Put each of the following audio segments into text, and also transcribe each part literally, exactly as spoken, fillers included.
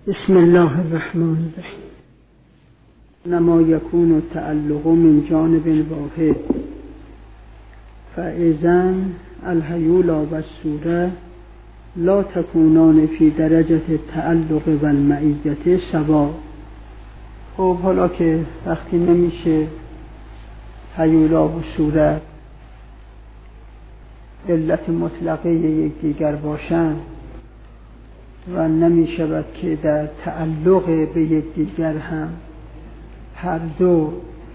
بسم الله الرحمن الرحیم. نما یکون التعلق من جانب واحد فاذا الهیولا و الصوره لا تکونان فی درجه التعلق و المعیت سوا. خب حالا که وقتی نمیشه هیولا و صورت علت مطلقه یکدیگر باشند و نمی شود که در تعلق به یکدیگر هم هر دو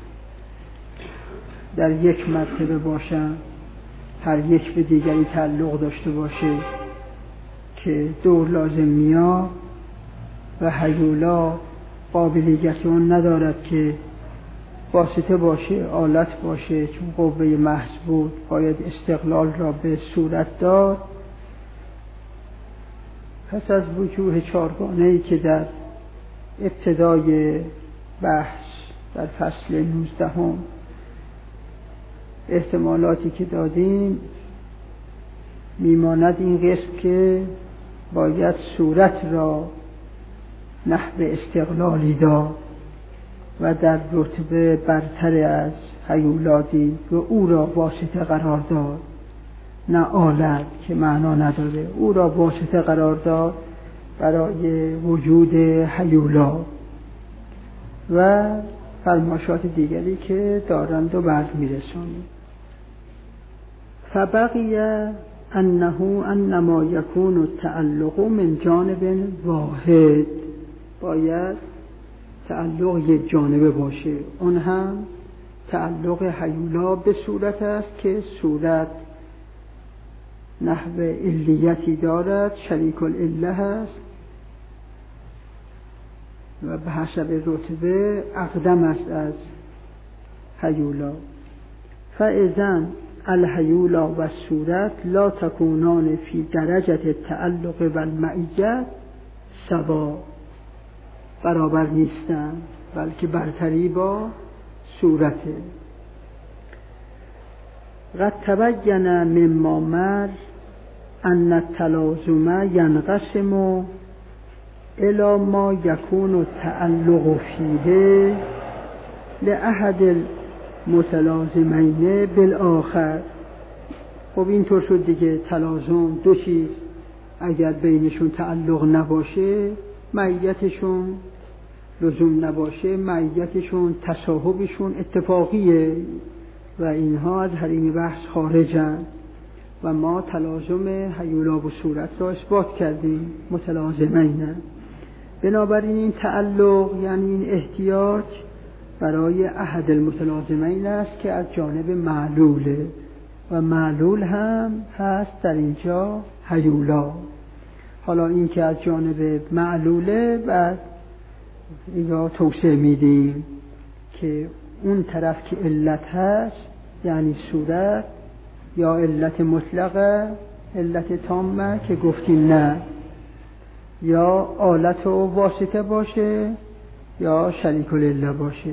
در یک مرتبه باشند، هر یک به دیگری تعلق داشته باشه که دور لازم میاد و هیولا قابلیت اون ندارد که واسطه باشه، آلت باشه، چون قوه محض بود باید استقلال را به صورت داد. پس از وجوه چارگانه‌ای که در ابتدای بحث در فصل نوزدهم احتمالاتی که دادیم میماند این قسم که باید صورت را نحو استقلالی داد و در رتبه برتر از هیولا دید و او را واسطه قرار داد، نه آلت که معنا نداره، او را واسطه قرار داد برای وجود هیولا و فرمایشات دیگری که دارند و بعد میرسونیم. فبقی انه انما یکون التعلق من جانب واحد، باید تعلق یک جانبه باشه، اون هم تعلق هیولا به صورت است که صورت نحو علیتی دارد، شریک العله هست و به حسب رتبه اقدم است از هیولا. فاذا الهیولا و الصورت لا تکونان فی درجه التعلق و المعیت سوا، برابر نیستند بلکه برتری با صورته. قد تبین مما مر ان التلازم ینقسم الی ما یکون التعلق فیه لاحد المتلازمین بالآخر. خب اینطور شد دیگه، تلازم دو چیز اگر بینشون تعلق نباشه معیتشون لزوم نباشه، معیتشون تصاحبشون اتفاقیه و اینها از حریم بحث خارجن و ما تلازم هیولا و صورت را اثبات کردیم، متلازمین. بنابراین این تعلق یعنی این احتیاج برای احد المتلازمین است که از جانب معلوله و معلول هم هست در اینجا هیولا. حالا این که از جانب معلوله بعد اینجا توسعه میدیم که اون طرف که علت هست یعنی صورت یا علت مطلقه، علت تامه که گفتیم نه، یا آلت و واسطه باشه یا شریک العله باشه.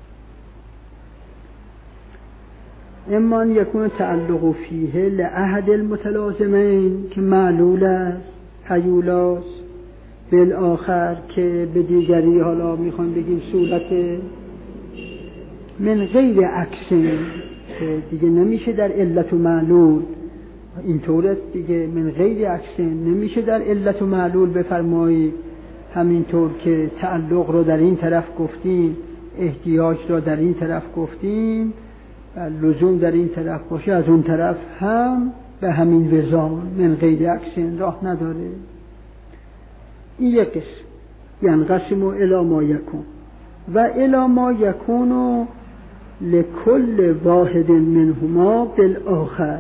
اما یکون تعلق فیه لاحد المتلازمین که معلول است، هیولاست، بالآخر که به دیگری، حالا میخوام بگیم صورت، من غیر عکسین که دیگه نمیشه در علت و معلول، اینطورت دیگه من غیر عکسین نمیشه در علت و معلول بفرمایید. همینطور که تعلق رو در این طرف گفتیم، احتیاج رو در این طرف گفتیم و لزوم در این طرف باشه، از اون طرف هم به همین وزان من غیر عکسین راه نداره. این یک قسم ینقسم الی ما یکون و الی ما یکون لکل واحد منهما بالآخر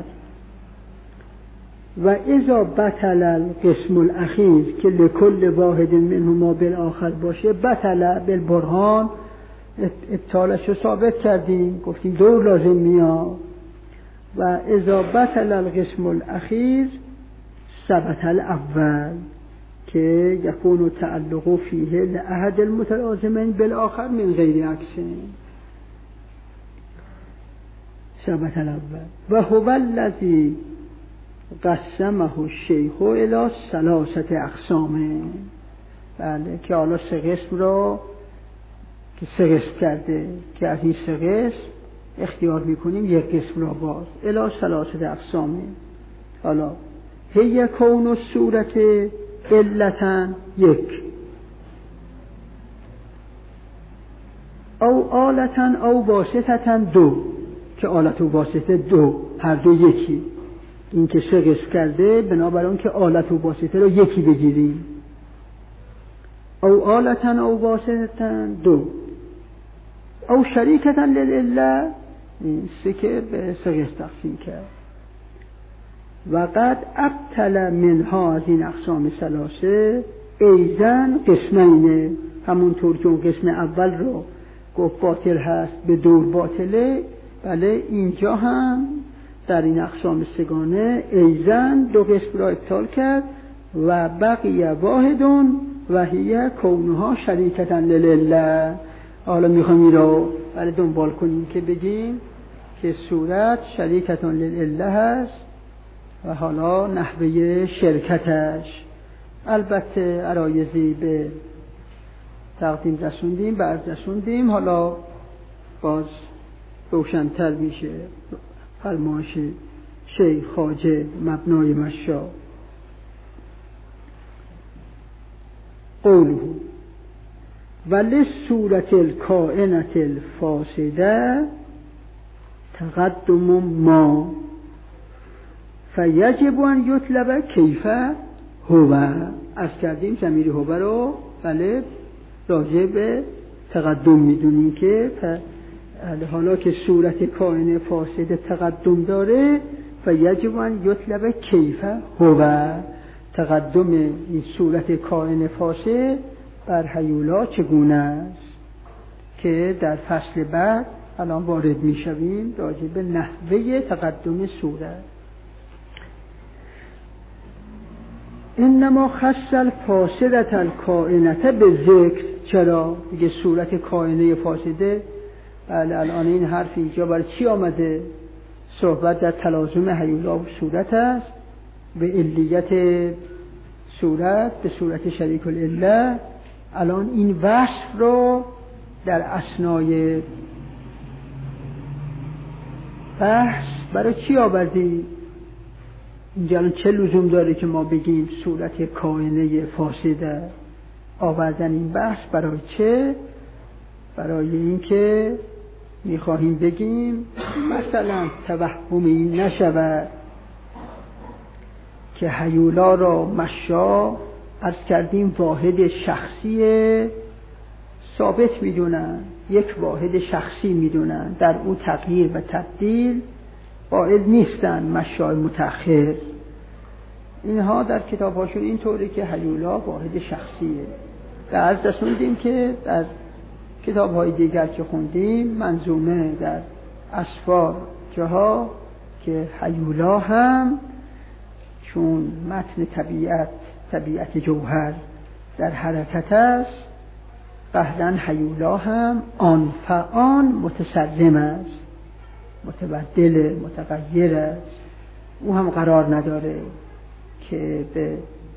و اذا بطل القسم الاخیر که لکل واحد منهما بالآخر باشه، بطل بالبرهان، ابطالش رو ثابت کردیم، گفتیم دور لازم میاد. و اذا بطل القسم الاخیر ثبت الاول که یکون تعلق فیه لاحد المتلازمین بالآخر من غیر عکسین، ثبت الاول. و هو الذی قسمه الشیخ الی ثلاثه اقسام، بله که حالا سه قسم رو که سه قسم کرده که از این سه قسم اختیار میکنیم یک قسم را باز الی ثلاثه اقسام. حالا هی کون و صورت علتن یک، او آلتن او واسطتن دو، که آلت و واسطه دو هر دو یکی. این که سه قسم کرده بنابراین که آلت و واسطه رو یکی بگیریم. او آلتن او واسطتن دو، او شریکتن للعله، این سه که به سه قسم تقسیم کرد. و قد ابطل منها، از این اقسام ثلاثه، ایزن قسمینه، همونطور که اون قسم اول رو گفت باطل هست به دور باطله، بله اینجا هم در این اقسام سگانه ایزن دو قسم را ابطال کرد. و بقیه واحدون و هی کونها شریکتن للعله. حالا میخوام این رو بله دنبال کنیم که بگیم که صورت شریکتن للعله هست و حالا نحوه شرکتش. البته عرایزی به تقدیم رسوندیم، بعد رسوندیم، حالا باز روشن‌تر میشه فرمایش شیخ خواجه مبنای مشا. قوله ولی صورت الکائنت الفاسده تقدم ما فیجب ان یطلب کیف هو. از کردیم ضمیر هو رو بله راجع به تقدم میدونیم که حالا که صورت کائن فاسد تقدم داره فیجب ان یطلب کیف هو، تقدم این صورت کائن فاسد بر هیولا چگونه است که در فصل بعد الان وارد میشویم راجع به نحوه تقدم صورت. انما خص الفاسدة الکائنة به ذکر. چرا؟ میگه صورت کائنه فاسده. بله الان این حرف اینجا برای چی آمده؟ صحبت در تلازم هیولا و صورت است، به علیت صورت به صورت شریک العله. الان این وصف رو در اثنای بحث برای چی آوردی؟ اینجا الان چه لزوم داره که ما بگیم صورت کائنه فاسده؟ آوردن این بحث برای چه؟ برای این که میخواهیم بگیم مثلا توهم این نشود که هیولا را مشا عرض کردیم واحد شخصی ثابت میدونن، یک واحد شخصی میدونن، در او تغییر و تبدیل قائل نیستن مشای متأخر. اینها در کتاب‌هاشون اینطوری که هیولا واحد شخصیه. در رسوندیم که در کتاب‌های دیگر که خوندیم منظومه در اسفار جاها که هیولا هم چون متن طبیعت طبیعت جوهر در حرکت است، قهرن هیولا هم آن فآن متسلم است، متبدل متغیر است. او هم قرار نداره که به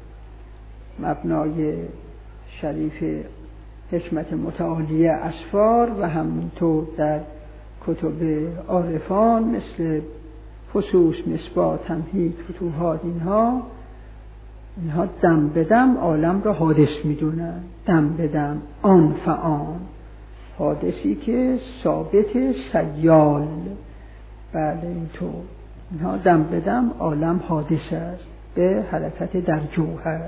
مبنای شریف حکمت متعالی اسفار و همونطور در کتب عارفان مثل فصوص، مصباح، تمهید، فتوحات، اینها اینها دم به دم عالم را حادث میدونن. دم به دم، آن فآن، حادثی که ثابت سیال. بله اینطور اینها دم به دم عالم حادث است به حرکت در جوهر.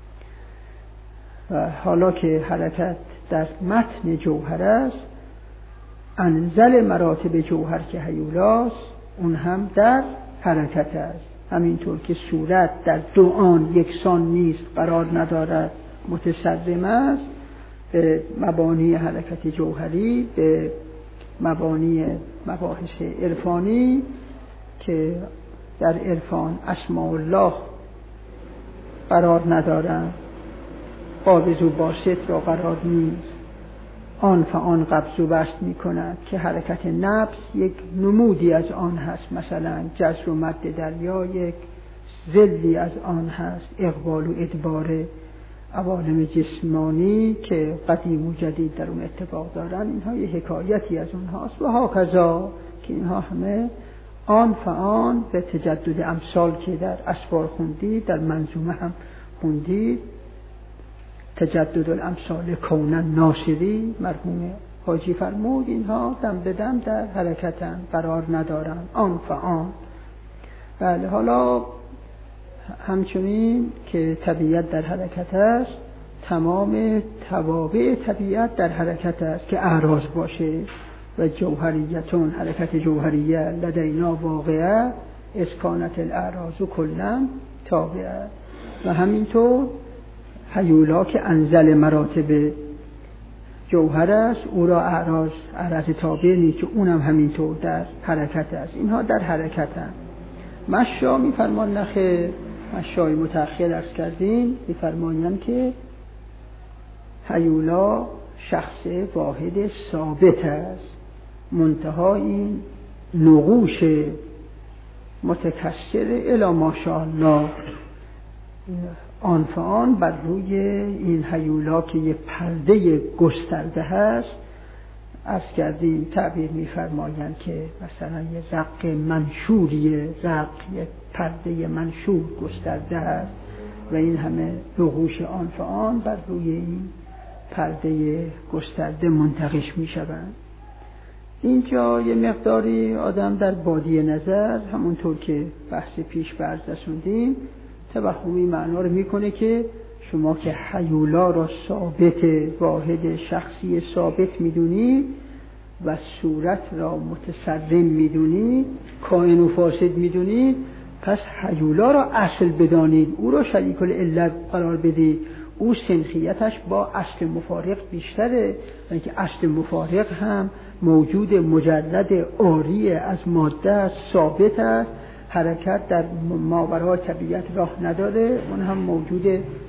و حالا که حرکت در متن جوهر است، انزل مراتب جوهر که هیولاست اون هم در حرکت است. همینطور که صورت در دو آن یکسان نیست، قرار ندارد، متسرم است به مبانی حرکت جوهری، به مبانی مباحث عرفانی که در عرفان اسماء الله قرار ندارند، قابض و باسط را قرار نیست. آن فآن قبض و بسط می کند که حرکت نفس یک نمودی از آن هست، مثلا جزر و مد دریا یک ظلی از آن هست، اقبال و ادبار عوالم جسمانی که قدیم و جدید در اون اتفاق دارن، اینها یه حکایتی از اونهاست. و هاکذا که اینها همه آن فآن به تجدد امثال که در اسفار خوندید، در منظومه هم خوندید، تجدد الامثال کونن ناصری مرحوم حاجی فرمود، اینها دم به دم در حرکتن، قرار ندارن، آن فآن. بله، حالا همچنین که طبیعت در حرکت است، تمام توابع طبیعت در حرکت است که اعراض باشه. و جوهریتون، حرکت جوهریه لدینا واقعه، اسکانت الاعراض کلن تابعه. و همینطور هیولا که انزل مراتب جوهر است، او را اعراض اعراض تابع نیست، که اونم همینطور در حرکت است. اینها در حرکت هست. مشا میفرمان نخیر، مشای متأخر عرض کردیم، میفرمایند که هیولا شخص واحد ثابت است، منتها این نقوش متکثر الی ماشاءالله آن فآن بر روی این هیولا که یه پرده گسترده هست، عرض کردیم تعبیر می‌فرمایند که مثلا یه رق منشوریه، رق یه پرده منشور گسترده هست و این همه نقوش آن فآن بر روی این پرده گسترده منتقش می‌شوند. اینجا یه مقداری آدم در بادی نظر، همونطور که بحث پیش برز رسوندیم، توهمی معنا رو میکنه که شما که هیولا را ثابت، واحد شخصی ثابت میدونید و صورت را متسرم میدونید، کائن و فاسد میدونید، پس هیولا را اصل بدانید، او را شریک العلت قرار بدید. او سنخیتش با اصل مفارق بیشتره، اینکه اصل مفارق هم موجود مجرد عاری از ماده است، ثابت است، حرکت در ماورای طبیعت راه نداره، اون هم موجود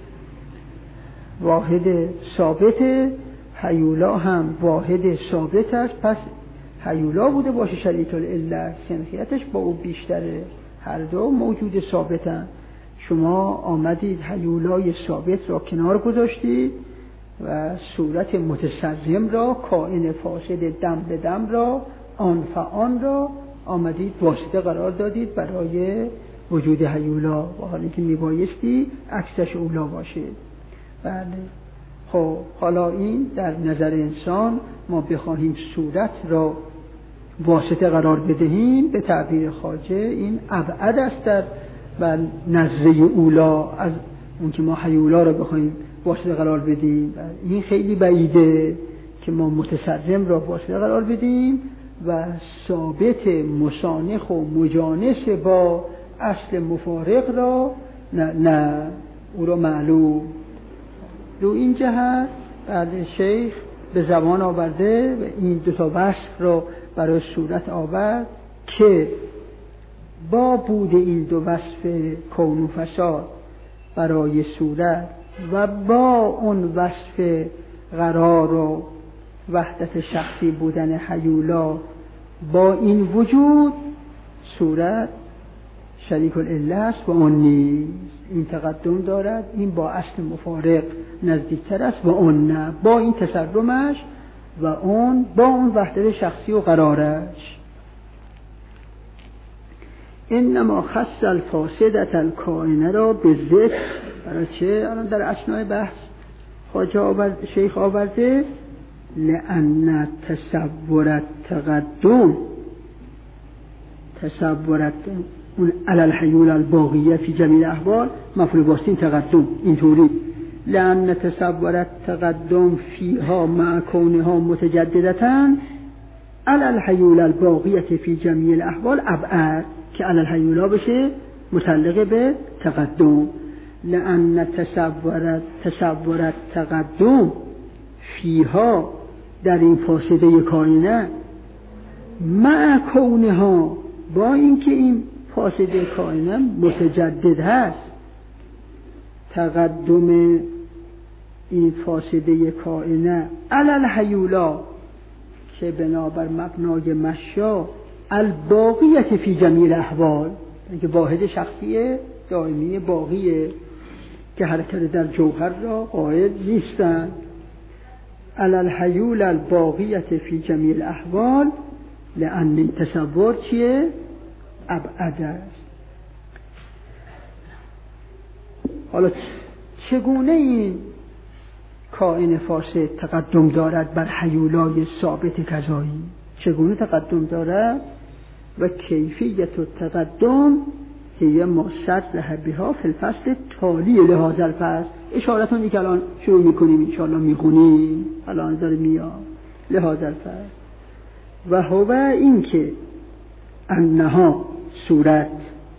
واحد ثابته. هیولا هم واحد ثابت است، پس هیولا بوده باشه شریک العلت، سنخیتش با او بیشتره، هر دو موجود ثابتن. شما آمدید هیولای ثابت را کنار گذاشتید و صورت متسرم را، کائن فاسد دم به دم را، آن فآن را آمدید واسطه قرار دادید برای وجود هیولا، و حالی که میبایستی عکسش اولا باشه. بله، خب حالا این در نظر انسان ما بخواهیم صورت را واسطه قرار بدهیم، به تعبیر خواجه این ابعد است در و نظره اولا از اون که ما هیولا را بخواهیم واسطه قرار بدیم. این خیلی بعیده که ما متسرم را واسطه قرار بدیم و ثابت مسانخ و مجانس با اصل مفارق را نه, نه او را معلوم. رو این جهت بعد شیخ به زبان آورده و این دوتا وصف را برای صورت آورد که با بود این دو وصف کون و فساد برای صورت و با اون وصف قرار و وحدت شخصی بودن هیولا، با این وجود صورت شریک العله است و اون نیست. این تقدم دارد، این با اصل مفارق نزدیکتر است و اون نه، با این تسرمش و اون با اون وحدت شخصی و قرارش. انما خص الفاسدة الکائنه را به ذکر، برای چه؟ الان در اثنای بحث خواجه آورد، شیخ آورده، لأن تصورت تقدم تصورت اون علی الحیول الباقیه فی جمیع الاحوال مفعول باستین تقدم، اینطوری لأن تصورت تقدم فیها مع کونها متجددتاً علی الحیول الباقیه فی جمیع الاحوال ابعد، که علی الحیولا بشه متعلق به تقدم. لأن تصورت تصورت تقدم فیها در این فاسده کائنه مع کونها، با اینکه این فاسده کائنه متجدد هست، تقدم این فاسده کائنه علی الحیولا که بنابر مبنای مشا الباقیت فی جمیع الاحوال، که واحد شخصی دائمی باقیه که حرکت در جوهر را قائل نیستند. علی الحیول الباقیت فی جمیع الاحوال، لأن این تصور چیه؟ ابعد است. حالا چگونه این کائن فاسد تقدم دارد بر حیولای ثابت کذایی؟ چگونه تقدم دارد؟ و کیفیت التقدم هی ما صرح بها فی الفصل تالی لهذا الفصل. اشارتون که الان شروع میکنیم انشاءالله میخونیم، الان داره میاد لهذا الفصل. و هو این که انها صورت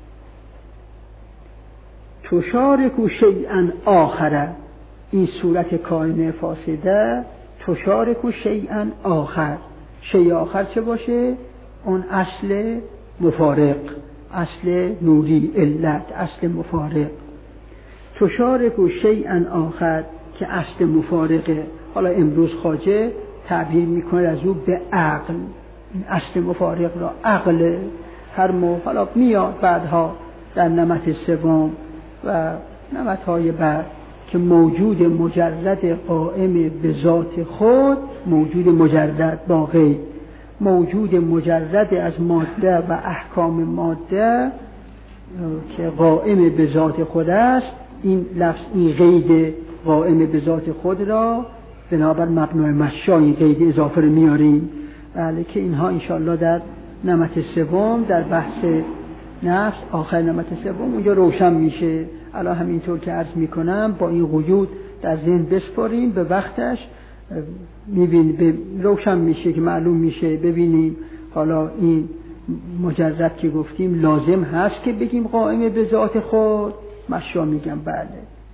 تشارک شیئا آخر، این صورت کائن فاسده تشارک شیئا آخر، شیء آخر چه باشه؟ اون اصل مفارق، اصل نوری، علت، اصل مفارق. تشارک شیئا آخر که اصل مفارقه. حالا امروز خواجه تعبیر میکنه از او به عقل، این اصل مفارق را عقل. هر مو حالا میاد بعدها در نمط سوم و نمطهای بعد که موجود مجرد قائم به ذات خود، موجود مجرد با غیر، موجود مجرد از ماده و احکام ماده که قائم به ذات خود است، این لفظ، این قید قائم به ذات خود را بنابر مبنای مشا این قید اضافه رو میاریم. بله که اینها انشاءالله در نمط سوم در بحث نفس آخر نمط سوم اونجا روشن میشه. الان همینطور که عرض میکنم با این قیود در ذهن بسپاریم، به وقتش میبین روشن میشه که معلوم میشه. ببینیم حالا این مجرد که گفتیم لازم هست که بگیم قائم به ذات خود، مشا میگم بله.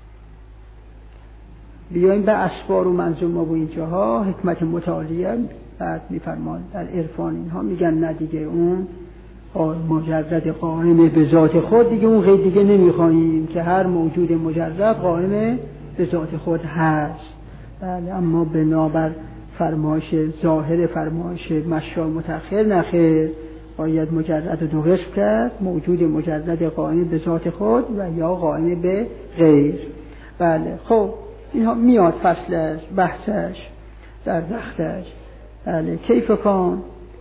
بیاییم به اسفار و منظومه و اینجاها حکمت متعالیه بعد میفرمان در عرفان اینها میگن نه دیگه اون مجرد قائم به ذات خود دیگه اون غیر دیگه نمیخواهیم که هر موجود مجرد قائم به ذات خود هست. بله اما بنابر فرمایش ظاهر فرمایش مشا متأخر نخیر، باید مجرد دو قسم کرد، موجود مجرد قائم به ذات خود و یا قائم به غیر. بله خب اینها میاد فصلش بحثش در وقتش. بله کیف کان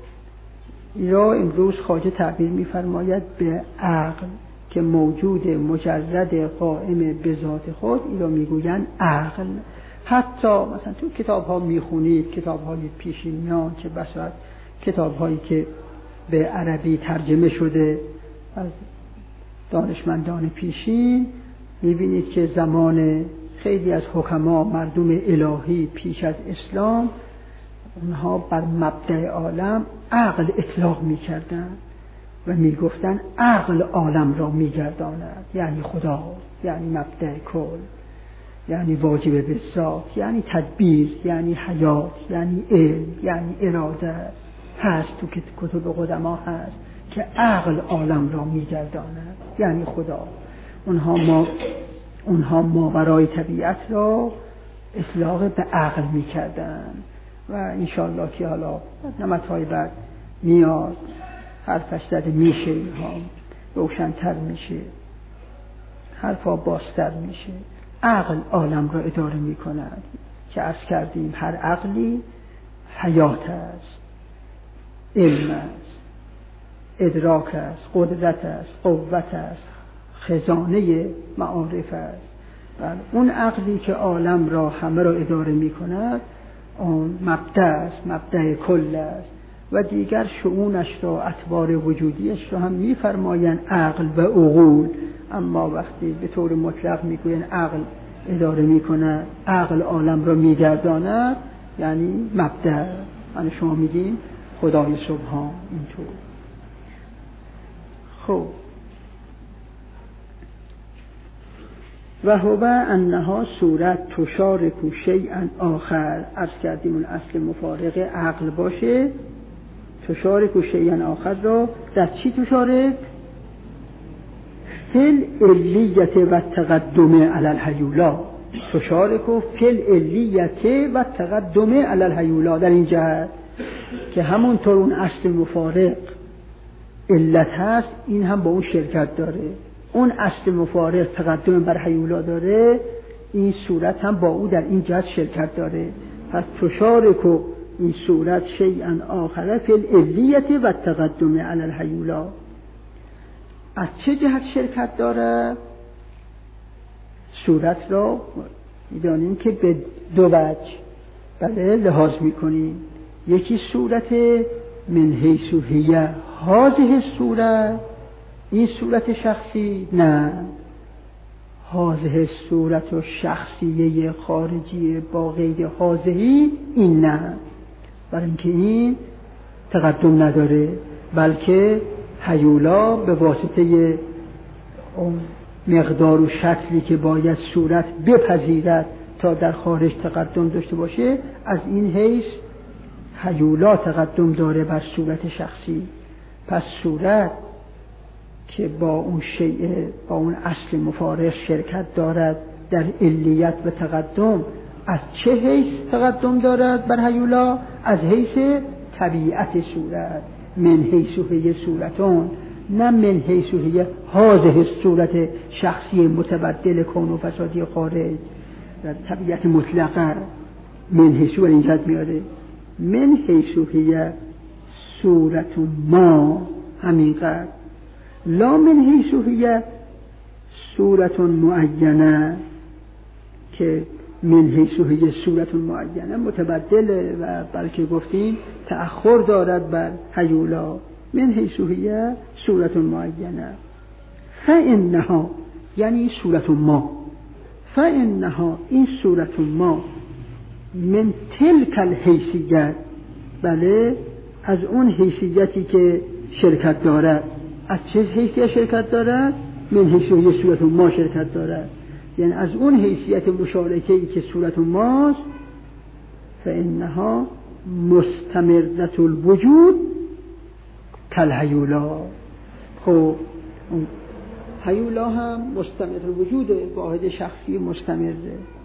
یا امروز خواجه تعبیر می‌فرماید به عقل که موجود مجرد قائم به ذات خود، این رو میگوین عقل. حتی مثلا تو کتاب ها میخونید، کتاب های پیشینیان چه بسا کتاب هایی که به عربی ترجمه شده از دانشمندان پیشین، میبینید که زمان خیلی از حکما مردم الهی پیش از اسلام اونها بر مبدأ عالم عقل اطلاق میکردن و میگفتن عقل عالم را میگرداند، یعنی خدا، یعنی مبدأ کل، یعنی واجب به ذات، یعنی تدبیر، یعنی حیات، یعنی علم، یعنی اراده. هست تو کتب قدما هست که عقل عالم را میگرداند یعنی خدا. اونها ما اونها ماورای طبیعت را اطلاق به عقل میکردن و انشالله که حالا نمطهای بعد میاد حرفش زده میشه، اینها روشن‌تر میشه، حرفا بازتر میشه. عقل عالم را اداره میکند که عرض کردیم هر عقلی حیات است، علم است، ادراک است، قدرت است، قوت است، خزانه معارف است. بله اون عقلی که عالم را همه را اداره میکند اون مبدأ است، مبدأ کل است و دیگر شؤونش را، اطوار وجودیش را هم میفرمایند عقل و عقول. اما وقتی به طور مطلق میگوین عقل اداره میکنه، عقل عالم را میگرداند، یعنی مبدأ. یعنی شما میگیم خدای سبحان اینطور. خب و هو انها صورت تشارک شیئا آخر، عرض کردیم اون اصل مفارق عقل باشه. تشارک شیئا آخر را در چی تشارک؟ فل علیت و تقدم علی الحیولا. تشارک و فل علیت و تقدم علی الحیولا، در این جهت که همونطور اون اصل مفارق علت هست، این هم با اون شرکت داره. اون اصل مفارق تقدم بر هیولا داره، این صورت هم با او در این جهت شرکت داره. پس تشارک و این صورت شیئا آخر فی العلیت و تقدم علی الهیولا. از چه جهت شرکت داره؟ صورت را میدانیم که به دو وجه بله لحاظ میکنیم. یکی صورت من حیث هی هذه صورت، این صورت شخصی، نه هذه صورت و شخصیه خارجی با قید هذه، این نه، برای اینکه این تقدم نداره، بلکه هیولا به واسطه اون مقدار و شکلی که باید صورت بپذیرد تا در خارج تقدم داشته باشه، از این حیث هیولا تقدم داره بر صورت شخصی. پس صورت که با اون شیء، با اون اصل مفارق شرکت دارد در علیت و تقدم، از چه حیث تقدم دارد بر هیولا؟ از حیث طبیعت صورت، من حیث هی صورتون، نه من حیث هی هذه صورت شخصی متبدل کون و فسادی خارج، در طبیعت مطلقه من حیث بر اینجا میاره، من حیث هی صورت ما، همینقدر، لا من حیث هی صورت معینه، که من حیث هی صورت معینه متبدله و بلکه گفتیم تأخر دارد بر هیولا. من حیث هی صورت معینه فانها، یعنی صورت ما، فانها این صورت ما من تلک الحیثیت، بله از اون حیثیتی که شرکت دارد. از چه حیثیت شرکت دارد؟ من حیث هی صورت ما شرکت دارد، یعنی از اون حیثیت مشارکه‌ای که صورت ماست. فانها مستمرة الوجود کالهیولا. خب هیولا هم مستمر الوجوده، واحد شخصی مستمره.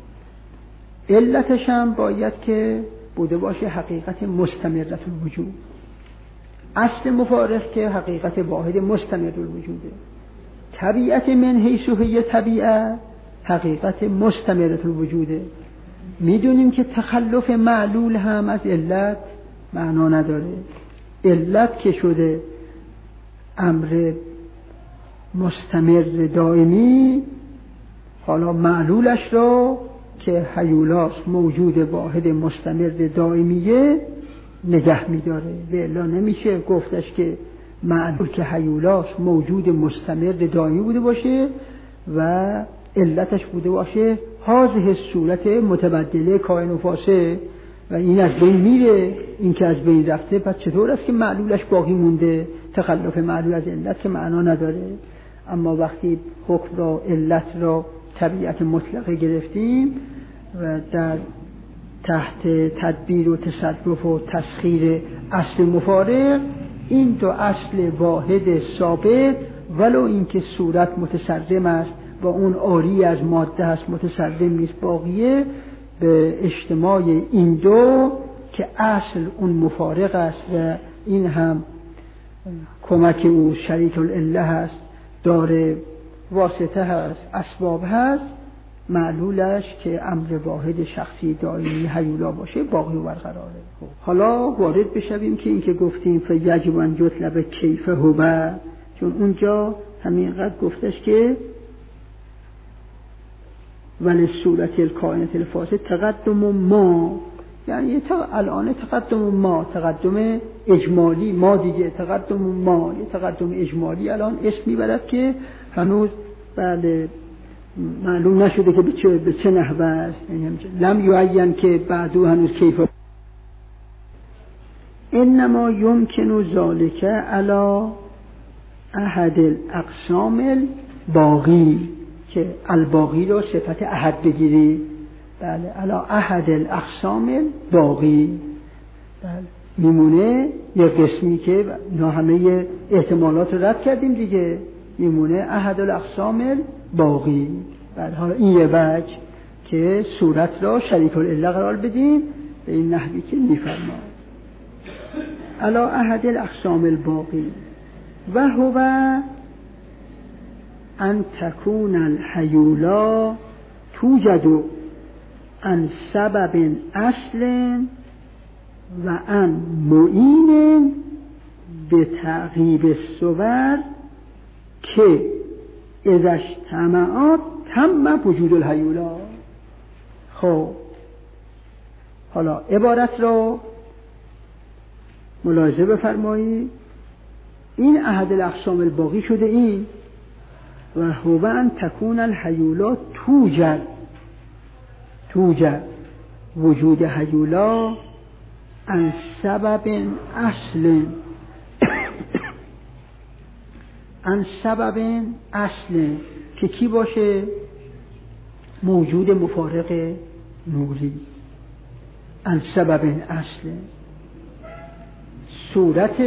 علتش هم باید که بوده باشه حقیقت مستمرة الوجود. اصل مفارق که حقیقت واحد مستمر الوجوده. طبیعت من حیث هی طبیعت حقیقت مستمرة الوجوده. میدونیم که تخلف معلول هم از علت معنا نداره. علت که شده امر مستمر دائمی، حالا معلولش را که هیولاس موجود واحد مستمر دائمیه نگه میداره. به الا نمیشه گفتش که معلول که هیولاس موجود مستمر دائمی بوده باشه و علتش بوده باشه هذه صورت متبدله کائن و فاسد و این از بین میره. این که از بین رفته، پس چطور است که معلولش باقی مونده؟ تخلف معلول از علت که معنا نداره. اما وقتی حکم را، علت را طبیعت مطلقه گرفتیم و در تحت تدبیر و تصرف و تسخیر اصل مفارق، این دو اصل واحد ثابت ولو اینکه صورت متصرم است و اون عاری از ماده است، متصرم نیست، باقیه، به اجتماع این دو که اصل اون مفارق است و این هم کمک او شریک العله هست، داره واسطه هست، اسباب هست، معلولش که امر واحد شخصی دائمی هیولا باشه باقی و برقراره. حالا وارد بشویم که این که گفتیم فیجب ان یطلب کیف هو، چون اونجا همینقدر گفتش که ولی صورت الکائنات الفاسد تقدم ما، یعنی الان تقدم ما تقدم اجمالی، ما دیگه تقدم ما یه تقدم اجمالی الان اسم میبرد که هنوز بله معلوم نشده که به چه, به چه نحوه است، لم یعین که بعدو هنوز کیف. انما یمکن ذالک علی احد الاقسام الباقی، که الباقی رو صفت احد بگیری، بله علی احد الاقسام الباقی، بله میمونه یه قسمی که اینا همه احتمالات رو رد کردیم دیگه، میمونه احد الاقسام الباقی. بله حالا این یه وجه که صورت را شریک العله قرار بدیم به این نحوی که میفرماد علی احد الاقسام الباقی و هو ان تکون الحیولا توجد عن سبب اصل و عن معین به تعقیب الصور که اذا اجتمعت تم وجود الحیولا. خب حالا عبارت رو ملاحظه بفرمایید. این احد الاقسام الباقی شده این و هو ان تکون الحیولا توجد توجد وجود حیولا عن سبب اصل عن سبب اصل که کی باشه؟ موجود مفارق نوری. عن سبب اصل صورت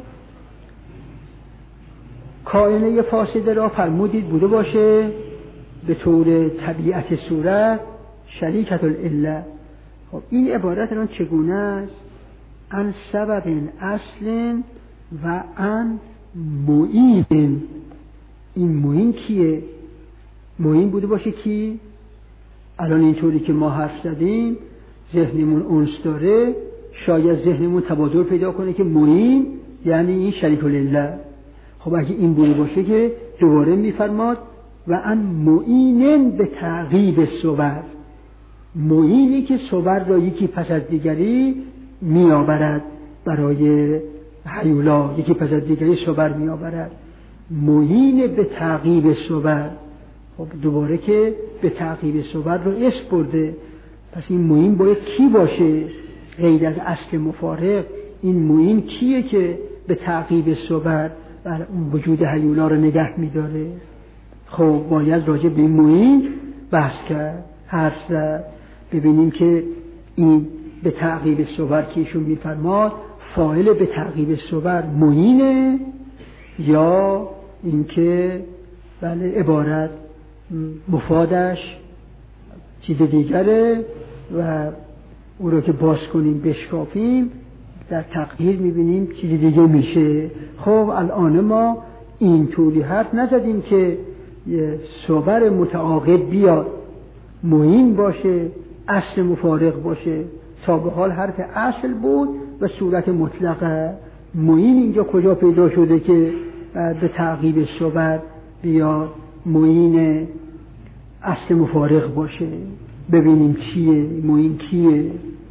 کائنه فاسده را فرمودید بوده باشه به طور طبیعت صورت شریکت العله. خب این عبارت الان چگونه است؟ عن سبب اصل و عن معین. این معین کیه؟ معین بوده باشه کی؟ الان اینطوری که ما حرف زدیم ذهنمون اونس داره، شاید ذهنمون تبادر پیدا کنه که معین یعنی این شریک العله. خب اگه این بوده باشه که دوباره میفرماد و عن معین به تعقیب صور، معینی که صور را یکی پس از دیگری میآورد برای حیولا، یکی پس از دیگری صور میآورد. معین به تعقیب صور. خب دوباره که به تعقیب صور رو اسم برده، پس این معین باید کی باشه غیر از اصل مفارق؟ این معین کیه که به تعقیب صور بر اون وجود حیولا رو نگه میداره؟ خب باید راجع به این معین بحث کرد، حرف زد، ببینیم که این به تعقیب صور که ایشون میفرماد فاعل به تعقیب صور معینه یا اینکه بله عبارت مفادش چیز دیگره و او رو که باز کنیم بشکافیم در تقدیر میبینیم چیز دیگه میشه. خب الان ما این طوری حرف نزدیم که یه صور متعاقب بیاد معین باشه اصل مفارق باشه. تا به حال حرف اصل بود و صورت مطلقه. معین اینجا کجا پیدا شده که به تعقیب صور بیاد معین اصل مفارق باشه؟ ببینیم چیه معین کیه.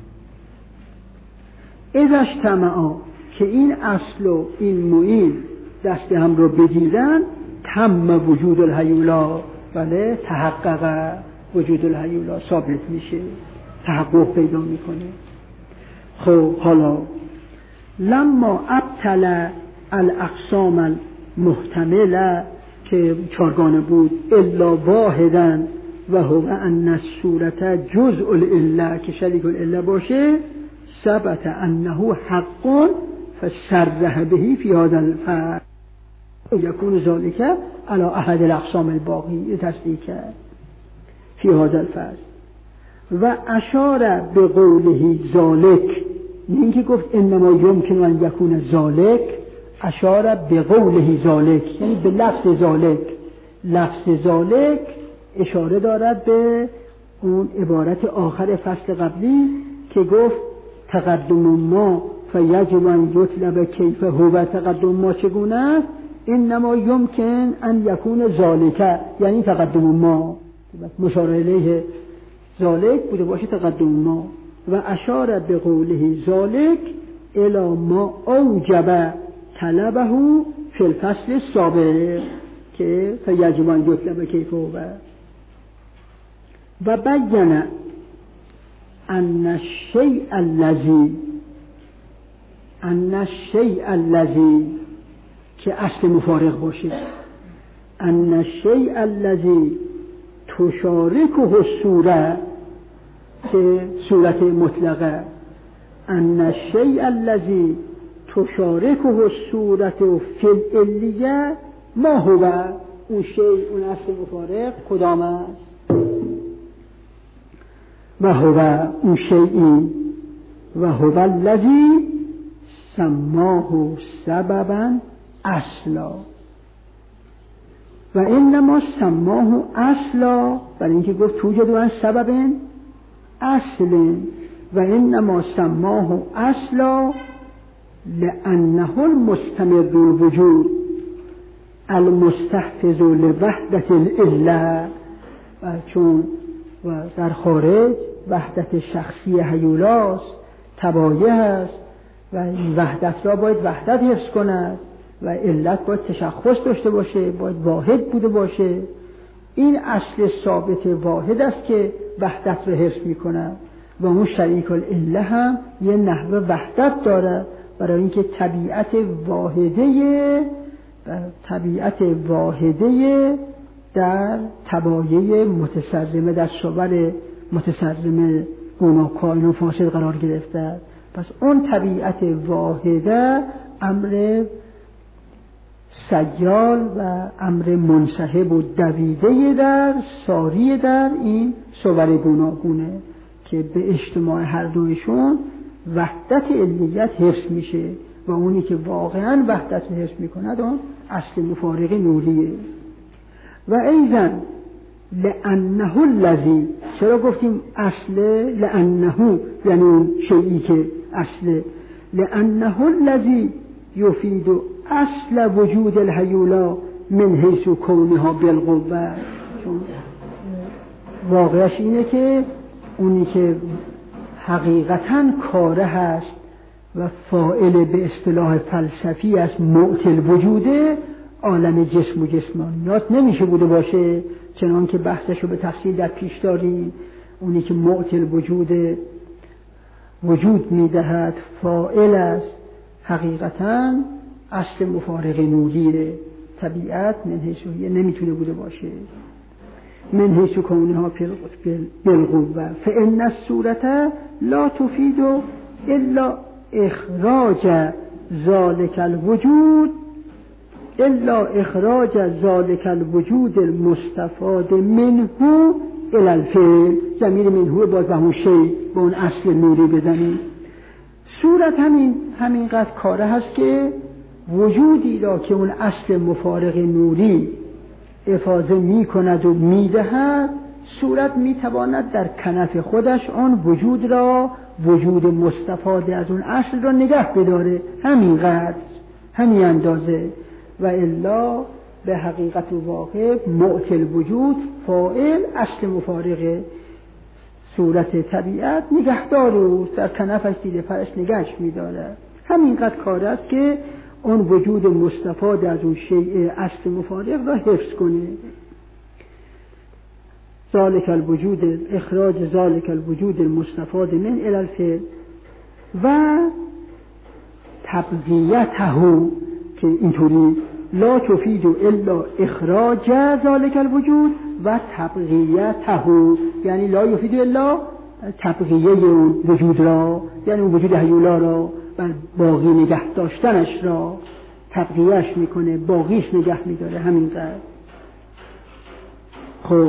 اذا اجتمعا که این اصل و این معین دست هم رو بگیرن تم وجود الحیولا. بله تحقق وجود الحیولا ثابت میشه، تحقق پیدا میکنه. خب حالا لما ابطل الاقسام المحتمله که چارگانه بود الا واحدا و هو ان الصورت جزء العله که شریک العله باشه ثبت انه حق فصرح به فی هذا الفصل یکون ذلك على احد الاقسام الباقی تصدیق کرد فی هذا الفصل و اشار به قوله ذلك، این که گفت انما یمکن ان یکون ذلك، اشار به قوله ذلك یعنی به لفظ ذلك. لفظ ذلك اشاره دارد به اون عبارت آخر فصل قبلی که گفت تقدم ما فیجب ان یطلب کیف هو تقدم ما چگونه است. انما یمکن ان یکون ذلك یعنی تقدم ما مشار الیه ذلك بوده باشه تقدم ما. و اشار به قوله ذلك الی ما اوجب طلبه فی الفصل السابق که فیجب ان یطلب کیف هو و بیان ان الشیء الذی ان الشیء الذی که اصل مفارق باشه، ان الشیء الذی تشارکه الصوره که صورت مطلقه، ان الشیء الذی تشارکه الصوره فی العلیه ما هو، اون شیء اون اصل مفارق کدام است؟ و هو اون شیئی و هو الذی سماه سببا اصلا. و انما سماه اصلا، برای اینکه گفت توجد عن سبب اصل، و انما سماه اصلا لانه المستمر الوجود المستحفظ لوحدت العله، و چون و در خارج وحدت شخصی هیولاست، تبایع است و این وحدت را باید وحدت حفظ کند و علت باید تشخص داشته باشه، باید واحد بوده باشه. این اصل ثابت واحد است که وحدت را حفظ می کند و اون شریک العله هم یه نحو وحدت داره، برای اینکه طبیعت واحده طبیعت واحده در تبایع متسرمه در صور متسرمه گناه کائن و فاسد قرار گرفته. پس اون طبیعت واحده امر سیال و امر منسحب و دویده در ساری در این صور گوناگونه که به اجتماع هر دویشون وحدت علیت حفظ میشه و اونی که واقعا وحدت رو حفظ میکند اون اصل مفارق نوریه. و ایضا لانه الذی، چرا گفتیم اصل؟ لانه یعنی اون شیئی که اصل، لانه الذی یفید اصل وجود الهیولا من حیث کونها بالقوه، چون واقعش اینه که اونی که حقیقتاً کاره هست و فاعل به اصطلاح فلسفی است معطل وجوده، عالم جسم و جسمانیات نمیشه بوده باشه، چنان که بحثشو به تفصیل در پیش داریم. اونی که معطل وجود وجود میدهد فاعل است، حقیقتاً اصل مفارق نوریه، طبیعت من حیث نمیتونه بوده باشه. من حیث کونها بالقوه فان الصورة لا تفید الا اخراج ذلك الوجود الا اخراج ذلك الوجود المستفاد منه الى الفعل. ضمیر منه باز به اون شی، به اون اصل نوری بزنیم. صورت همین همینقدر کاره هست که وجودی را که اون اصل مفارق نوری افاضه می کند و می دهد، صورت می تواند در کنف خودش آن وجود را، وجود مستفاد از اون اصل را نگه بداره، همینقدر، همین اندازه. و الا به حقیقت و واقع معطل وجود فاعل اصل مفارق صورت طبیعت نگهدار او در کنفش دیده پرش نگهش می داره. همینقدر کار است که اون وجود مستفاد از اون شیء اصل مفارق را حفظ کنه. ذالک الوجود، اخراج ذالک الوجود المستفاد من الی الفعل و تبقیته، که اینطوری لا تفید الا اخراج ذالک الوجود و تبقیته، یعنی لا یفید الا تبقیه اون وجود را، یعنی اون وجود هیولا را و باقی نگه داشتنش را تبقیهش میکنه، باقیش نگه میداره، همینقدر. خب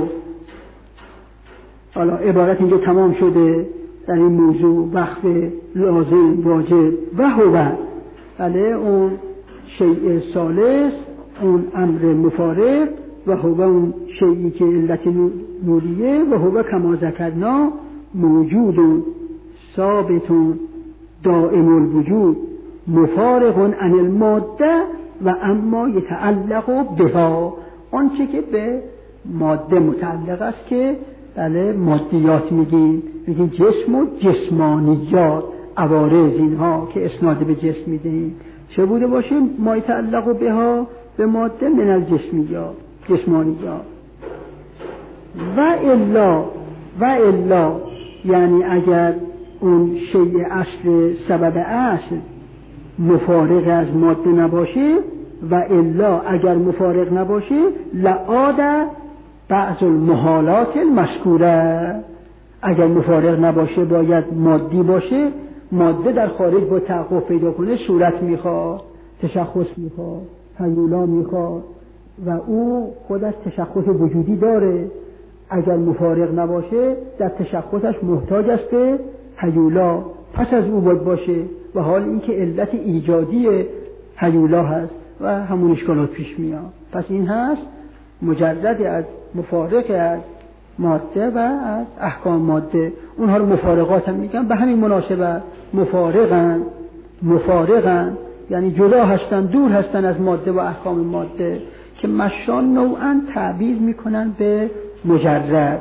حالا عبارت اینجا تمام شده در این موضوع وقف لازم واجب و هو، بله اون شیء ثالث، اون امر مفارق و هو اون شیئی که علت نوریه و هو کما ذکرنا موجود ثابت دائم الوجود مفارق عن الماده و اما یتعلق بها، آنچه که به ماده متعلق است که بله مادیات میگیم، میگیم جسم و جسمانیات، عوارض اینها که اسناد به جسم میدهیم چه بوده باشه؟ ما یتعلق بها به ماده من الجسمیات، جسمانیات. و الا و الا یعنی اگر اون شیء اصل سبب اصل مفارق از ماده نباشه، و الا اگر مفارق نباشه لعاد بعض المحالات المذکوره، اگر مفارق نباشه باید مادی باشه، ماده در خارج با تحقق پیدا کنه، صورت میخواد، تشخص میخواد، هیولا میخواد و او خودش تشخص وجودی داره. اگر مفارق نباشه در تشخصش محتاج است به هیولا، پس از او باید باشه، و حال اینکه علت ایجادی هیولا هست و همون اشکالات پیش میاد. پس این هست مجرد از مفارق از ماده و از احکام ماده. اونها رو مفارقات هم میگن، به همین مناسبت مفارقن مفارقن یعنی جدا هستن، دور هستن از ماده و احکام ماده، که مشان نوعا تعبیر میکنن به مجرد.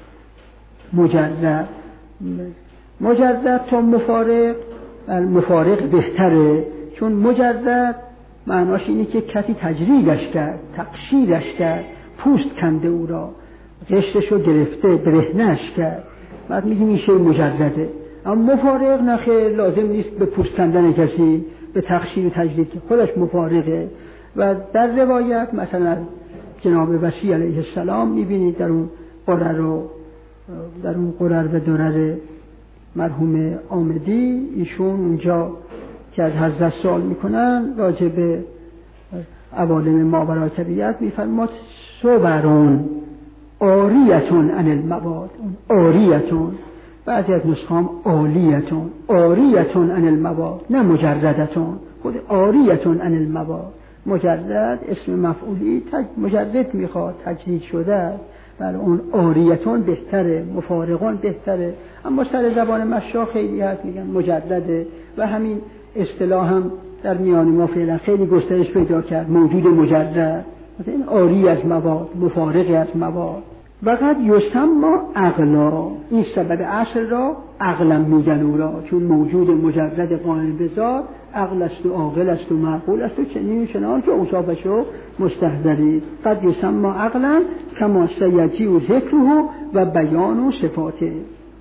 مجرد مجرد تا مفارق، مفارق بهتره، چون مجرد معناش اینه که کسی تجریدش کرد، تقشیرش کرد، پوست کنده او را، قشرشو گرفته، برهنه‌اش کرد، بعد میگیم این شی مجرده. اما مفارق نخیر، لازم نیست به پوست کندن کسی، به تقشیر و تجرید، خودش مفارقه. و در روایت مثلا جناب وصی علیه السلام میبینید در اون قرر رو در اون قرر و درر مرحوم آمدی، ایشون اونجا که از حضرت سوال میکنن راجع به عوالم ماورای طبیعت میفرماد صبرون عاریتون عن المواد، عاریتون، بعضی از نسخه هم عالیتون، عاریتون عن المواد، نه مجردتون، خود عاریتون عن المواد. مجرد اسم مفعولی مجرد میخواد، تجرید شده، بله اون عاریتون بهتره، مفارقون بهتره. اما سر زبان مشا خیلی هست میگن مجرده، و همین اصطلاح هم در میان ما فعلا خیلی گسترش پیدا کرد، موجود مجرد، مثلا این عاری از مواد، مفارق از مواد. وقد یسمى عقلا، این سبب اصل را عقلم میگن او را، چون موجود مجرد قائم به ذات عقل است و عاقل است و معقول است و چنین و چنان که اوصافش رو مستحضرید. قد یسمى عقلا کما سیجیء ذکره و بیان و صفاته.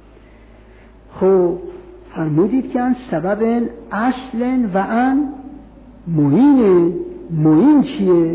خب فرمودید که ان سبب اصل و ان معین. معین چیه؟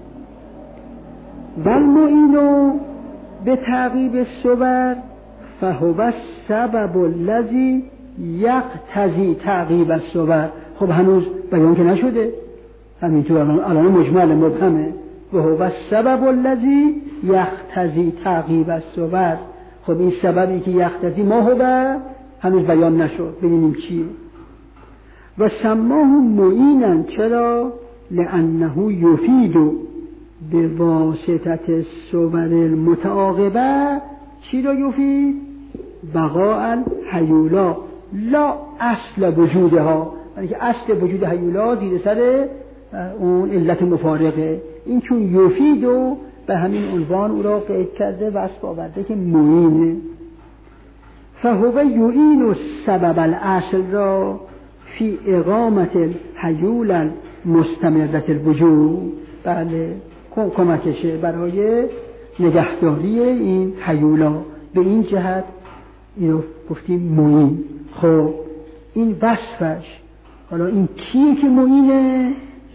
والمعین به تعقیب الصور فهو السبب الذی یقتضی تعقیب الصور. خب هنوز بیان که نشده، همینطور الان مجمل مبهمه. و هو السبب الذی یقتضی تعقیب الصور. خب این سببی که یقتضی ما هو هنوز بیان نشد، ببینیم چیه. و سماه معینا، چرا؟ لانه یفید به واسطه الصور المتعاقبه. چی را یفید؟ بقاء الحیولا لا اصل وجودها، یعنی که اصل وجود حیولا زیر سر اون علت مفارقه. این چون یفید و به همین عنوان او را قید کرده و اسب آورده که معینه. فهو یعین السبب الاصل را فی اقامت الحیول المستمرة الوجود. بله کمکشه برای نگهداری این حیولا، به این جهت اینو گفتیم معین. خب این وصفش، حالا این کیه که معینه؟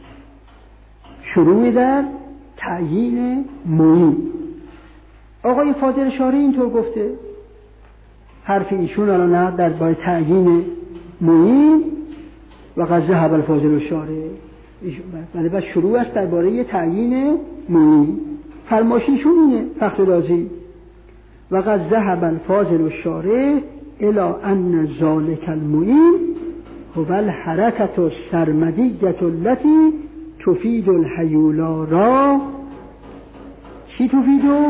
شروع در تعیین معین. آقای فاضل شارحی اینطور گفته، حرف ایشون الان نه در باره تعیین معین و قد ذهب الفاضل الشارح، بله بس شروع است در باره تعیین معین. فرمایششون اینه فخر رازی و قد ذهب الفاضل الشارح الی ان ذلک المعین هو الحرکة السرمدیة التي تفید الحیولا را. چی تفیدو؟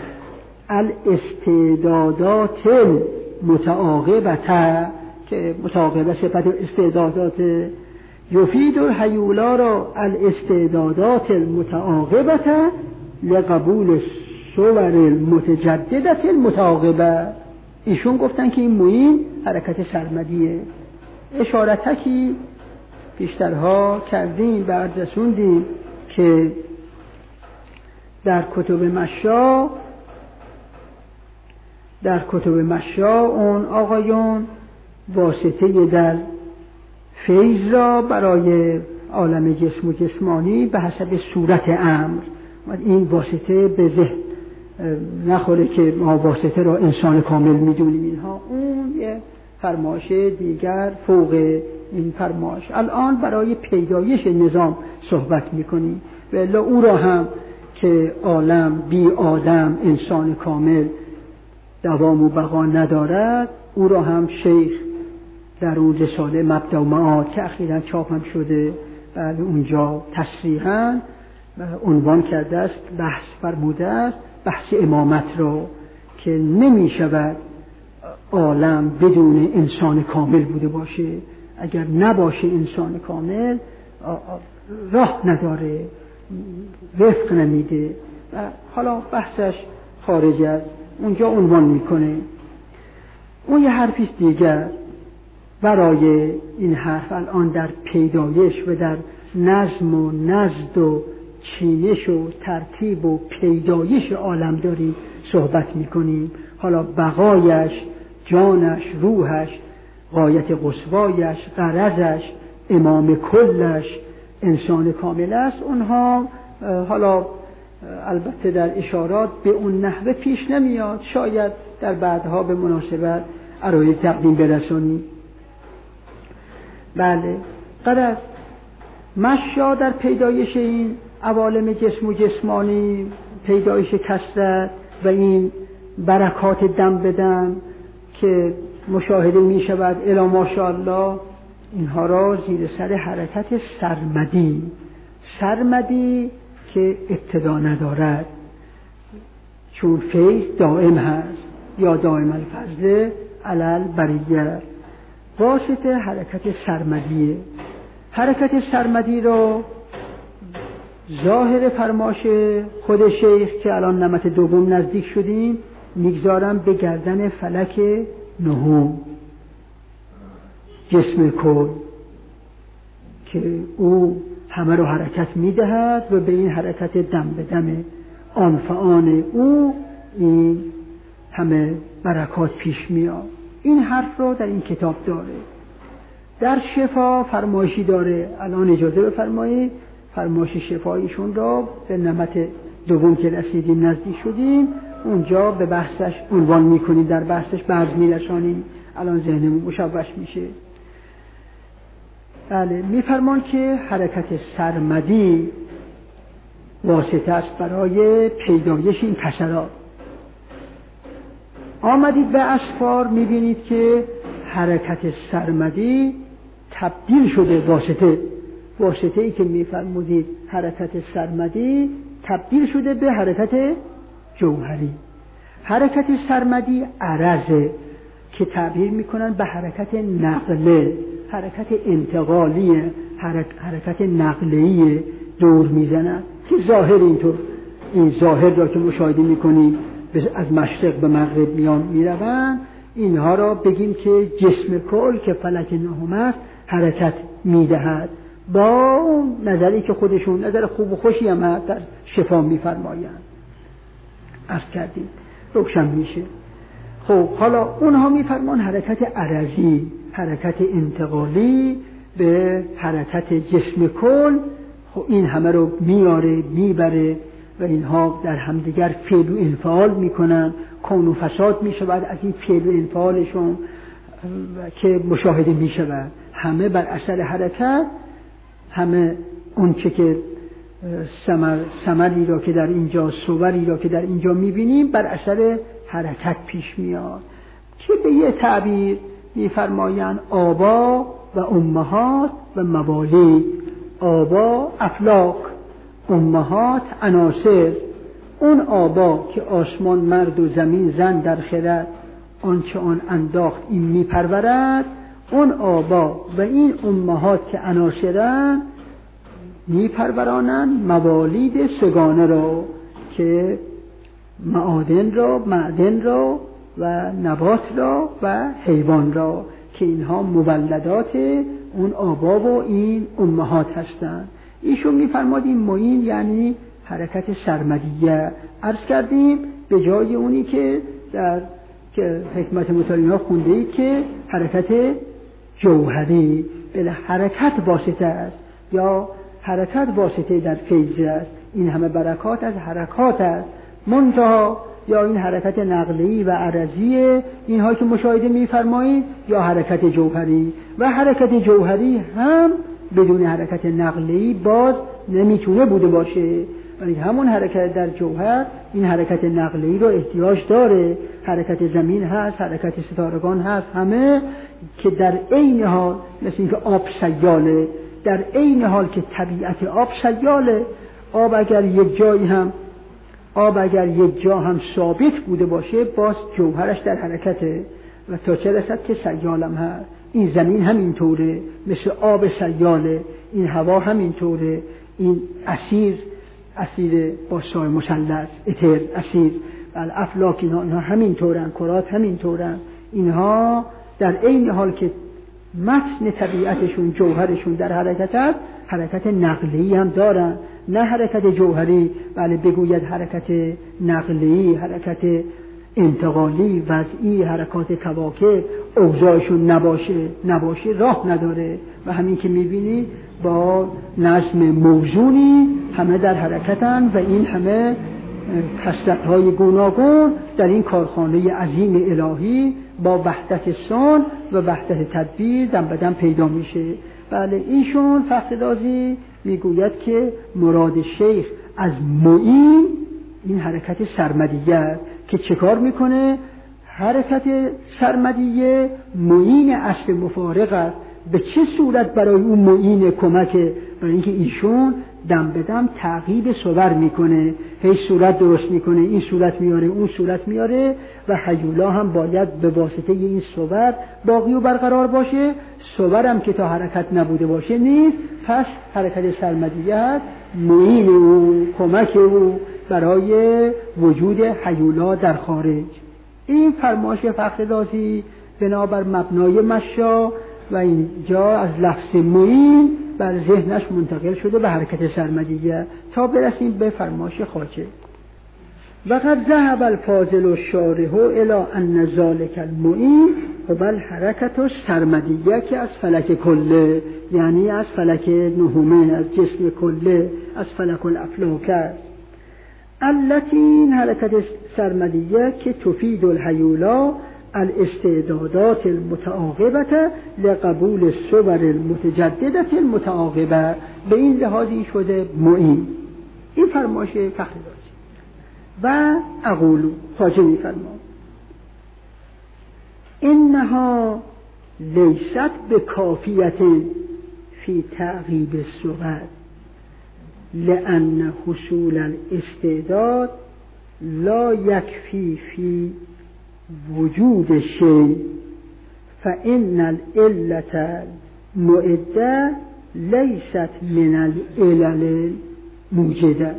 الاستعدادات المتعاقبة، که متعاقبه صفت استعدادات. یفید الحیولا را الاستعدادات المتعاقبة لقبول الصور المتجددة المتعاقبة. ایشون گفتن که این معین حرکت سرمدیه. اشارتکی بیشترها کردیم، بعد رسوندیم که در کتب مشا در کتب مشا اون آقایون واسطه در فیض را برای عالم جسم و جسمانی به حسب صورت امر، این واسطه به ذهن نخوره که ما واسطه را انسان کامل میدونیم. اینها اون یه فرمایش دیگر فوق این فرمایش. الان برای پیدایش نظام صحبت میکنیم و الا او را هم که عالم بی آدم انسان کامل دوام و بقا ندارد، او را هم شیخ در اون رساله مبدأ و معاد که اخیراً چاپ هم شده، بعد اونجا تصریحاً عنوان کرده است، بحث فرموده است، بحث امامت را که نمی شود عالم بدون انسان کامل بوده باشه. اگر نباشه انسان کامل راه نداره، وفق نمیده. و حالا بحثش خارج از اونجا عنوان میکنه. اون یه حرفی دیگر برای این حرف الان در پیدایش و در نظم و نزد و چینش و ترتیب و پیدایش عالم داریم صحبت میکنیم. حالا بقایش، جانش، روحش، غایت قصوایش، غرضش، امام کلش انسان کامل است. اونها حالا البته در اشارات به اون نحوه پیش نمیاد، شاید در بعدها به مناسبت عرایض تقدیم برسونیم. بله، غرض مشیا در پیدایش این عوالم جسم و جسمانی، پیدایش کثرت و این برکات دم بدم که مشاهده می شود الی ماشاءالله، اینها را زیر سر حرکت سرمدی، سرمدی که ابتدا ندارد، چون فیض دائم هست یا دائم الفضل علی البریه، واسطه حرکت سرمدیه. حرکت سرمدی را ظاهر فرماش خود شیخ که الان نمط دوم نزدیک شدیم میگذارم به گردن فلک نهم، جسم کل، که او همه رو حرکت میدهد و به این حرکت دم به دم آن فآن او این همه برکات پیش میاد. این حرف رو در این کتاب داره. در شفا فرمایشی داره. الان اجازه بفرمایید فرمایش شفاییشون را به نمط دوم که رسیدیم نزدیک شدیم اونجا به بحثش عنوان میکنیم، در بحثش برز میرسانیم. الان ذهنمون مشوش میشه. بله، میفرمان که حرکت سرمدی واسطه است برای پیدایش این کسرات. آمدید به اسفار میبینید که حرکت سرمدی تبدیل شده، واسطه واسطه ای که میفرمودید حرکت سرمدی تبدیل شده به حرکت جوهری. حرکت سرمدی عرضه که تعبیر میکنن به حرکت نقله، حرکت انتقالیه، حرکت نقلیه، دور میزنن که ظاهر اینطور، این ظاهر را که مشاهده میکنیم از مشرق به مغرب میان میروند، اینها را بگیم که جسم کل که فلک نهم است حرکت میدهد، با نظری که خودشون نظر خوب و خوشی هم در شفا میفرمایند. عرض کردیم روشن میشه. خب حالا اونها میفرمان حرکت عرضی، حرکت انتقالی به حرکت جسم کل. خب این همه رو میاره میبره و اینها در همدیگر فعل و انفعال میکنن، کون و فساد میشود از این فعل و انفعالشون که مشاهده میشود. همه بر اثر حرکت، همه اون چه که ثمر ثمری را که در اینجا، صوری را که در اینجا میبینیم بر اثر حرکت پیش میاد که به یه تعبیر میفرمایند آبا و امهات و موالید. آبا افلاک، امهات عناصر. اون آبا که آسمان مرد و زمین زن در خرد، آنچه آن انداخت این میپرورد. اون آبا و این امهات که عناصرن میپرورانند موالید سگانه را که معادن را، معدن را و نبات را و حیوان را، که اینها مولدات اون آبا و این امهات هستند. ایشون میفرماد این معین یعنی حرکت سرمدیه. عرض کردیم به جای اونی که در که حکمت متعالی ها خونده اید که حرکت جوهری، بله حرکت واسطه است یا حرکت واسطه در فیض است. این همه برکات از حرکات است، منتها یا این حرکت نقلی و عرضی اینها که مشاهده می‌فرمایید، یا حرکت جوهری. و حرکت جوهری هم بدون حرکت نقلی باز نمیتونه بوده باشه، ولی همون حرکت در جوهر این حرکت نقلی رو احتیاج داره. حرکت زمین هست، حرکت ستارگان هست، همه که در عین حال مثل اینکه آب سیاله، در عین حال که طبیعت آب سیاله، آب اگر یک جایی هم آب اگر یک جا هم ثابت بوده باشه باز جوهرش در حرکته و تا چه رسد که سیالم هست. این زمین همینطوره، مثل آب سیاله، این هوا همینطوره، این اسیر اسیر با سای مثلث اتر اسیر و افلاک اینها, اینها همینطورن، کرات همینطورن. اینها در عین حال که متن طبیعتشون جوهرشون در حرکت است، حرکت نقلی هم دارن، نه حرکت جوهری، بله بگوید حرکت نقلی، حرکت انتقالی، وضعی، حرکات کواکب. اوضاعشون نباشه نباشه راه نداره و همین که میبینی با نظم موزونی همه در حرکتن و این همه کثرت‌های گوناگون در این کارخانه عظیم الهی با وحدت سان و وحدت تدبیر دم به دم پیدا میشه. بله ایشون فخررازی میگوید که مراد شیخ از معین این حرکت سرمدیه است که چه کار میکنه؟ حرکت سرمدیه معین اصل مفارق است. به چه صورت برای اون معین کمکه؟ برای اینکه ایشون دم به دم تعقیب صور میکنه، هی صورت درست میکنه، این صورت میاره اون صورت میاره و هیولا هم باید به واسطه این صور باقی و برقرار باشه. صور هم که تا حرکت نبوده باشه نیست، پس حرکت سرمدیه هست، معین او، کمک او برای وجود هیولا در خارج. این فرمایش فخررازی بنابر مبنای مشا و اینجا از لفظ معین بر ذهنش منتقل شده به حرکت سرمدیه تا برسیم به فرمایش خواجه. وقد ذهب الفاضل الشارح الى ان ذلك المعین هو الحرکت السرمدیه که از فلک کله، یعنی از فلک نهمه، از جسم کله، از فلک الافلاک است. التي این حرکت سرمدیه که تفید الهیولا الاستعدادات المتعاقبه لقبول الصور المتجدده المتعاقبه، به این لحاظی شده معین. این فرمایش فخررازی. و اقولو خواجه می فرماید انها لیست بکافیت فی تعقیب الصور لأن حصول الاستعداد لا یکفی فی وجود شیء فإن العلة المعدة لیست من العلل موجده.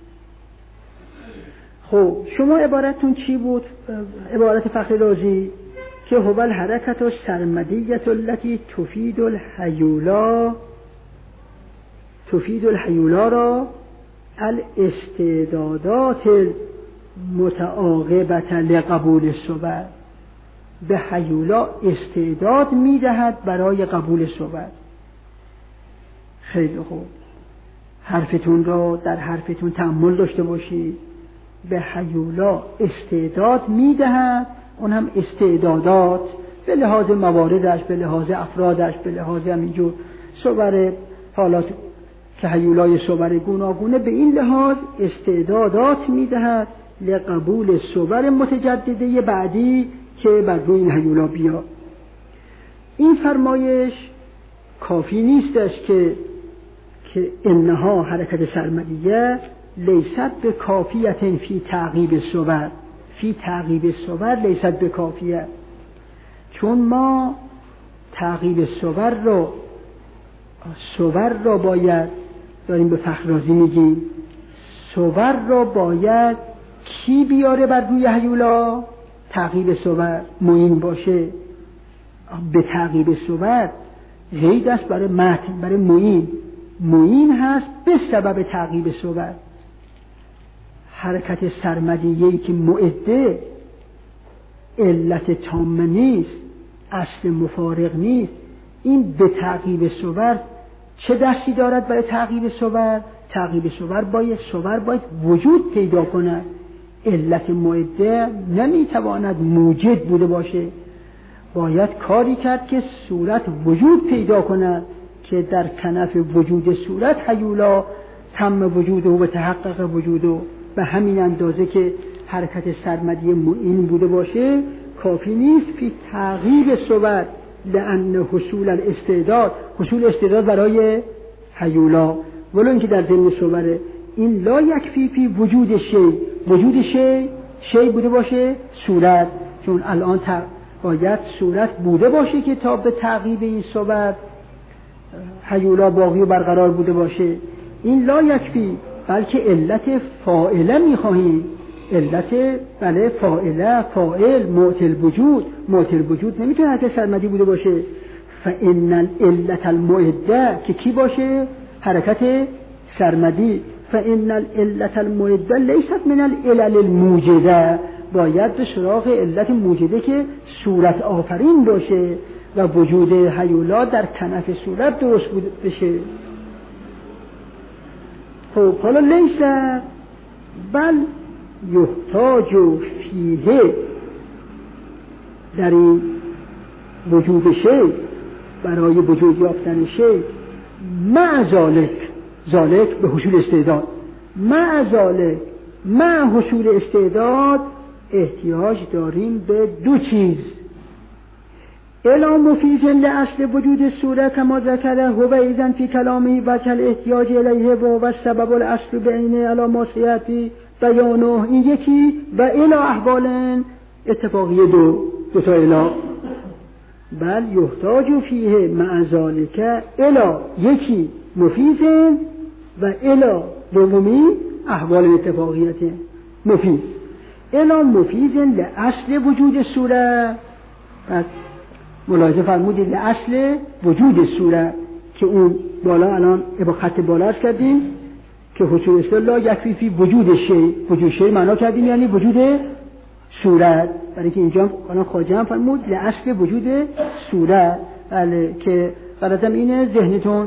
خب شما عبارتون چی بود؟ عبارت فخررازی که هو الحرکت السرمدیة التي تفید الهیولا تفید الهیولا را الاستعدادات متعاقبة لقبول الصور، به هیولا استعداد میدهد برای قبول صور. خیلی خوب، حرفتون را در حرفتون تأمل داشته باشید. به هیولا استعداد میدهد، اون هم استعدادات به لحاظ مواردش، به لحاظ افرادش، به لحاظ همینجور صور حالات که هیولای صور گوناگونه، به این لحاظ استعدادات میدهد لقبول صور متجدده بعدی که بر روی این هیولا بیا. این فرمایش کافی نیستش که که انها حرکت سرمدیه لیست به کافیت فی تعقیب صور، فی تعقیب صور لیست به کافیه، چون ما تعقیب صور رو صور را باید داریم به فخررازی میگیم صور را باید کی بیاره بر روی هیولا؟ تعقیب صور معین باشه. به تعقیب صور غید است برای متن، برای معین. معین هست به سبب تعقیب صور. حرکت سرمدیه‌ای که معده علت تامه نیست، اصل مفارق نیست، این به تعقیب صور چه دستی دارد برای تعقیب صور؟ تعقیب صور باید صور باید وجود پیدا کند. علت معده نمیتواند موجد بوده باشه، باید کاری کرد که صورت وجود پیدا کند که در کنف وجود صورت هیولا تم وجوده و تحقق وجوده. به همین اندازه که حرکت سرمدی معین بوده باشه کافی نیست فی تعقیب صور، لأن حصول الاستعداد، حصول استعداد برای هیولا ولو اینکه در ضمن صور این لا یکفی فی وجود شی، وجود شی شی بوده باشه صورت، چون الان باید صورت بوده باشه که تا به تعقیب این صورت هیولا باقی و برقرار بوده باشه. این لا یکفی، بلکه علت فاعله میخواهیم، علت بله فاعله، فاعل، معطل وجود. معطل وجود نمیتونه حرکت سرمدی بوده باشه. فان العلت المعده که کی باشه؟ حرکت سرمدی. فان العلت المعده لیست من العلل الموجده، باید به سراغ علت موجده که صورت آفرین باشه و وجود هیولا در کنف صورت درست بشه. خب حالا لیست بل یحتاج فیه، در این وجود شی، برای وجود یافتن شی، مع ذالک، ذالک به حصول استعداد، مع ذالک مع حصول استعداد احتیاج داریم به دو چیز. الا مفیز لاصل وجود صورت کما ذکره هو ایذن فی کلامه وجه الاحتیاج الیه و هو السبب الاصل بین علی ما سیاتی بیانه. این یکی و الا احوال اتفاقی دو دو تا الا. بل یحتاج فیه مع ذالک الا، یکی مفیز و الا دومی احوال اتفاقیت مفیز. الا مفیز لاصل وجود صورت، پس ملاحظه فرمودید لاصل وجود صورت که اون بالا الان با خط بالا عرض کردیم که حصول اصطلاح یکفی فی وجود شی، وجود شی معنا کردیم یعنی وجود صورت، برای که اینجا الان خواجه هم فرمود لاصل وجود صورت. بله که غلطم اینه ذهنتون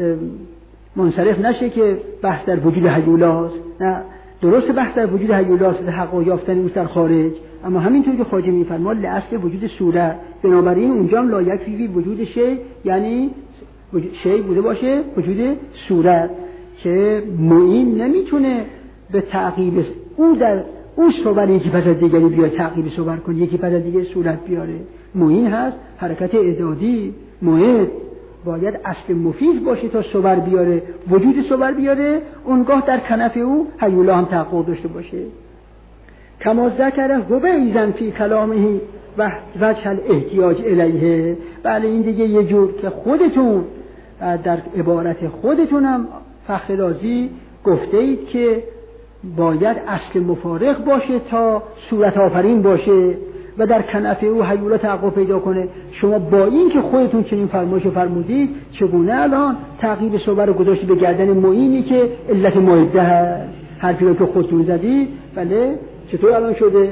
منصرف نشه که بحث در وجود هیولاست، نه درست بحث در وجود هیولاست، حق یافتن او در خارج، اما همینطور که خواجه میفرماد لاصل وجود صورت، بنابراین اونجا هم لا یکفی فی وجود شی یعنی شی بوده باشه وجود صورت که معین نمیتونه به تعقیب او در اون صور یکی پس از دیگری بیاره تعقیب صور کنه، یکی پس از دیگری صورت بیاره. معین هست حرکت اعدادی، معین باید اصل مفیز باشه تا صور بیاره، وجود صور بیاره، اونگاه در کنف او هیولا هم تحقق داشته باشه. کما ذکره هو ایذن فی کلامه و وجه الاحتیاج الیه. بله این دیگه یه جور که خودتون در عبارت خودتون هم فخر رازی گفته اید که باید اصل مفارق باشه تا صورت آفرین باشه و در کنف او هیولا تحقق پیدا کنه. شما با این که خودتون چنین فرمایش فرمودید چگونه الان تعقیب صور رو گذاشتی به گردن معینی که علت معده هست؟ حرفی رو که خودتون زدید بله چطور الان شده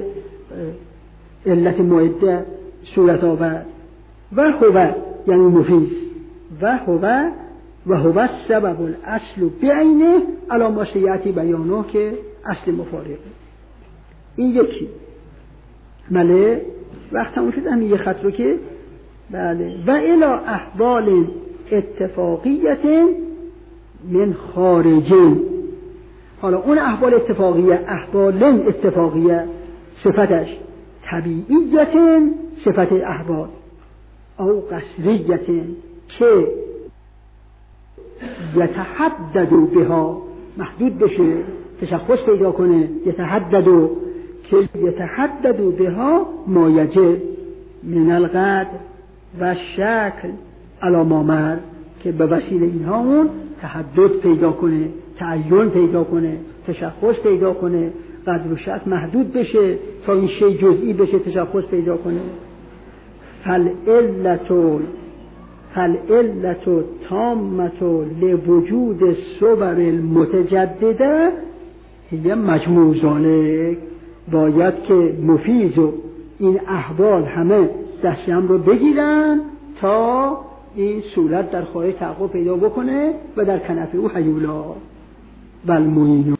علت معده صورت آورد؟ و هو یعنی مفیز، و هو و هو السبب الاصل بعینه علی ما سیاتی بیانه که اصل مفارقه. این یکی بله وقت همون شد همین یه خط رو که بله و الی احوال اتفاقیت من خارجین. حالا اون احوال اتفاقیه، احوال اتفاقیه صفتش طبیعیت، صفت احوال او قصریت که یتحدد بها محدود بشه، تشخص پیدا کنه، یتحدد که یتحدد بها ما یجب من القدر و شکل علی ما مر، که به وسیله اینها اون تحدد پیدا کنه، تعین پیدا کنه، تشخص پیدا کنه، قدر و شکل محدود بشه تا این شی جزئی بشه، تشخص پیدا کنه. فالعلت فالعلت تامت لوجود صور المتجدده هی مجموع ذالک. باید که مفیز و این احوال همه دست هم رو بگیرن تا این صورت در خارج تحقق پیدا بکنه و در کنف او هیولا و المعین